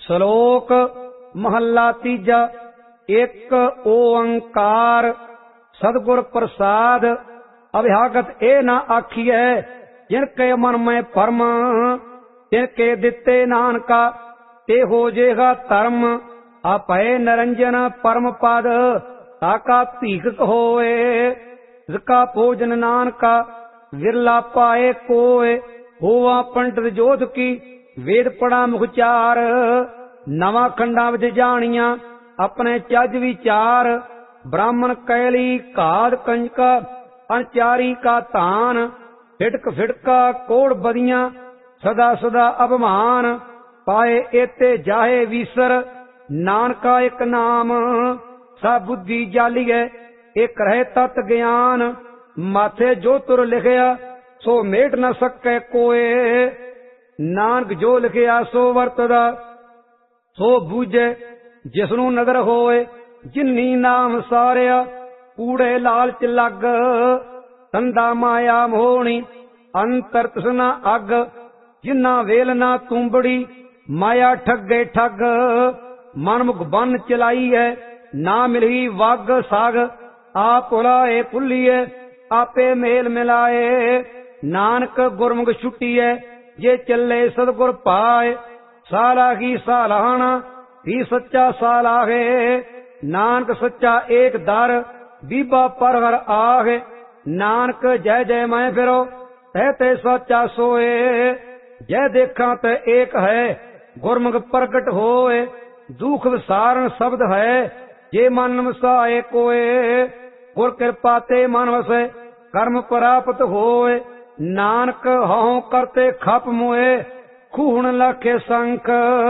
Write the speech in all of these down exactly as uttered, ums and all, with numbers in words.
ਸ਼ਲੋਕ ਮਹੱਲਾ ਤੀਜਾ। ਇੱਕ ਓੰਕਾਰ ਸਤਿਗੁਰ ਪ੍ਰਸਾਦ। ਅਭਿਆਗਤ ਇਹ ਨਾ ਆਖੀਐ ਜਿਨ ਕੇ ਮਨ ਮੈਂ ਭਰਮ, ਤਿਨ ਕੇ ਦਿੱਤੇ ਨਾਨਕਾ ਤੇ ਹੋ ਜੇਗਾ ਧਰਮ। ਆਪੈ ਨਰੰਜਨ ਪਰਮ ਪਦ ਤਾਕਾ ਭੀਖ ਹੋਏ, ਜਿਸਕਾ ਭੋਜਨ ਨਾਨਕਾ ਵਿਰਲਾ ਪਾਏ ਕੋਏ। ਹੋਵਾ ਪੰਡਿਤ ਜੋਧ ਕੀ ਵੇਦ ਪੜਾ ਮੁਖਚਾਰ, ਨਵਾਂ ਖੰਡਾਂ ਵਿੱਚ ਜਾਣੀਆਂ ਆਪਣੇ ਚੱਜ ਵਿਚਾਰ। ਬ੍ਰਾਹਮਣ ਕੈਲੀ ਘਾਦ ਕੰਜਕਾ ਅਣਚਾਰੀ ਕਾ ਧਾਨ, ਫਿਟਕ ਫਿਟਕਾ ਕੋੜ ਬਦੀਆਂ ਸਦਾ ਸਦਾ ਅਭਮਾਨ। ਪਾਏ ਏਤੇ ਜਾਹੇ ਵੀਸਰ ਨਾਨਕਾ ਇੱਕ ਨਾਮ, ਸਾ ਬੁੱਧੀ ਜਾਲੀਏ ਇੱਕ ਰਹਿ ਤਤ ਗਿਆਨ। ਮਾਥੇ ਜੋ ਤੁਰ ਲਿਖਿਆ ਸੋ ਮੇਟ ਨ ਸਕੈ ਕੋਏ, ਨਾਨਕ ਜੋ ਲਿਖਿਆ ਸੋ ਵਰਤਦਾ ਸੋ ਬੂਝੇ ਜਿਸਨੂੰ ਨਦਰ ਹੋਏ। ਜਿਨੀ ਨਾਮ ਸਾਰਿਆ ਕੂੜੇ ਲਾਲਚ ਲੱਗ, ਤੰਦਾ ਮਾਇਆ ਮੋਹਣੀ ਅੰਤਰ ਤ੍ਰਿਸ਼ਨਾ ਅੱਗ। ਜਿਨਾ ਵੇਲ ਨਾ ਤੁੰਬੜੀ ਮਾਇਆ ਠੱਗੇ ਠੱਗ, ਮਨਮੁਖ ਬੰਨ ਚਲਾਈ ਹੈ ਨਾ ਮਿਲਹੀ ਵਗ ਸਾਗ। ਆਪ ਭੁਲਾਏ ਭੁੱਲੀਏ ਆਪੇ ਮੇਲ ਮਿਲਾਏ, ਨਾਨਕ ਗੁਰਮੁਖ ਛੁੱਟੀਐ ਜੇ ਚੱਲੇ ਸਤਿਗੁਰ ਪਾਏ। ਸਾਲਾਹੀ ਸਾਲਾਹਣਾ ਵੀ ਸੱਚਾ ਸਾਲਾਹੇ, ਨਾਨਕ ਸੱਚਾ ਏਕ ਦਰ ਬੀਬਾ ਪਰ ਹਰ ਆਹੇ। ਨਾਨਕ ਜੈ ਜੈ ਮੈਂ ਫਿਰੋ ਤੈ ਤੇ ਸੱਚਾ ਸੋਏ, ਜੈ ਦੇਖਾਂ ਤੇ ਏਕ ਹੈ ਗੁਰਮੁਖ ਪ੍ਰਗਟ ਹੋਏ। ਦੁਖ ਵਿਸਾਰਨ ਸ਼ਬਦ ਹੈ ਜੇ ਮਨ ਵਸਾਏ ਕੋਏ, ਗੁਰ ਕਿਰਪਾ ਤੇ ਮਨ ਵਸੈ ਕਰਮ ਪ੍ਰਾਪਤ ਹੋਏ। ਨਾਨਕ ਹਉ ਕਰਤੇ ਖਪ ਮੋਏ ਖੂਹਣ ਲਾਖੇ ਸੰਖ,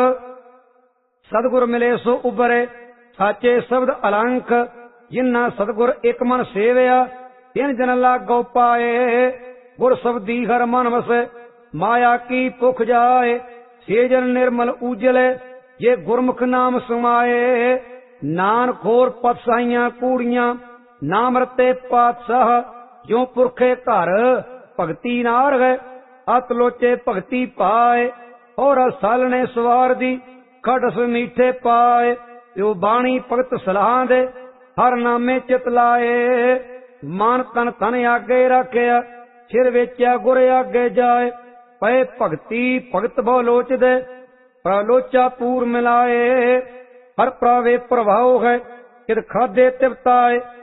ਸਤਿਗੁਰ ਮਿਲੇ ਸੋ ਉਬਰੇ ਸਾਚੇ ਸ਼ਬਦ ਅਲੰਖ। ਜਿਨ੍ਹਾਂ ਸਤਿਗੁਰ ਇੱਕ ਮਨ ਸੇਵਿਆ ਤਿਨ ਜਨ ਲਾਗੋ ਪਾਏ, ਗੁਰ ਸ਼ਬਦੀ ਹਰ ਮਨ ਵਸੈ ਮਾਇਆ ਕੀ ਭੁਖ ਜਾਏ। ਸੇ ਜਨ ਨਿਰਮਲ ਉਜਲੇ ਜੇ ਗੁਰਮੁਖ ਨਾਮ ਸਮਾਏ, ਨਾਨਕ ਹੋਰ ਪਤਸਾਈਆਂ ਕੂੜੀਆਂ ਨਾਮ ਰਤੇ ਪਾਤਸ਼ਾਹ। ਜੋ ਪੁਰਖੇ ਘਰ ਭਗਤੀ ਨਾਰ ਹੈ ਅਤ ਲੋਚੇ ਭਗਤੀ ਪਾਏ, ਔਰ ਸਾਲਣੇ ਸਵਾਰ ਦੀ ਖੜਸ ਮੀਠੇ ਪਾਏ। ਜੋ ਬਾਣੀ ਭਗਤ ਸਲਾਹ ਦੇ ਹਰ ਨਾਮੇ ਚਿਤ ਲਾਏ, ਮਨ ਤਨ ਤਨ ਆਗੇ ਰੱਖਿਆ ਸਿਰ ਵੇਚਿਆ ਗੁਰ ਆਗੇ ਜਾਏ। ਪਏ ਭਗਤੀ ਭਗਤ ਬਹੁ ਲੋਚਦੇ ਪ੍ਰਲੋਚਾ ਪੂਰ ਮਿਲਾਏ, ਹਰ ਪ੍ਰਵੇ ਪ੍ਰਭਾਵ ਹੈ ਕਿਤ ਖਾਦੇ ਤਿਵਤਾਏ।